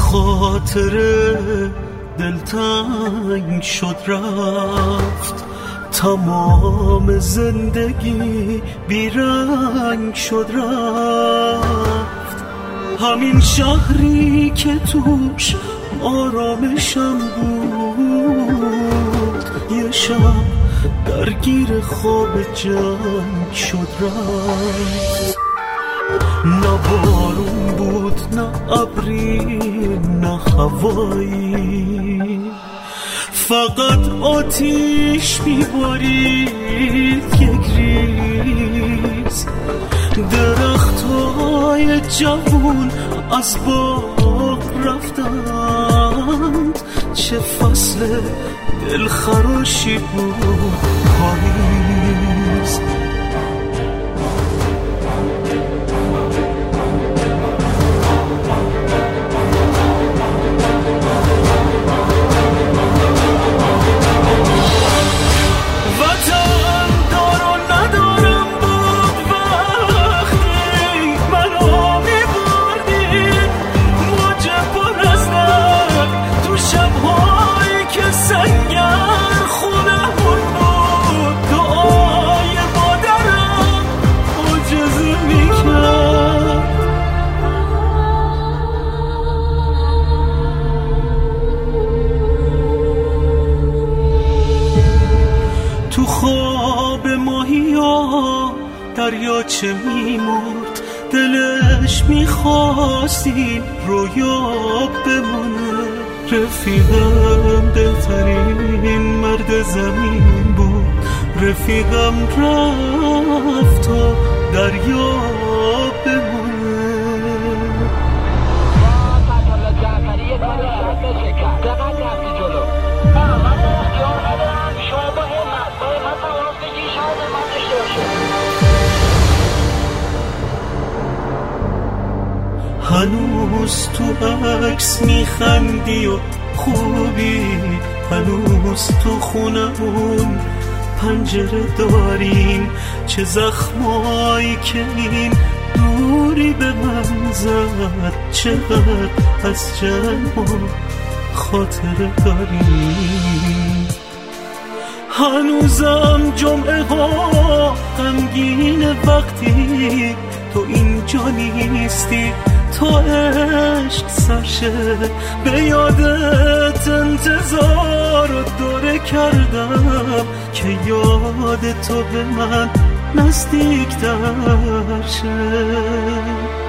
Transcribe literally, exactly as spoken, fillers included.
خاطر دلتنگ شد رفت، تمام زندگی بیرنگ شد رفت. همین شهری که توش آرامشم بود، یه شب درگیر خواب جنگ شد رفت. نه بارون بود نه ابری نه هوایی، فقط آتیش میبارید یک ریز. درختای جوون از باغ رفتند، چه فصل دلخراشی بود پاییز. تو خواب ماهیا دریاچه میمرد، دلش میخواست این رویا بمونه. رفیقم دلترین مرد زمین بود، رفیقم رفت و دریا بمونه. هنوز تو عکس میخندی و خوبی، هنوز تو خونمون پنجره داریم. چه زخمایی که این دوری به من زد، چقدر از جمع و خاطره داریم. هنوزم جمعه ها غمگین وقتی تو اینجا نیستی، تا عشق سرشه به یادت انتظار و دوره کردم که یاد تو به من نزدیک در شه.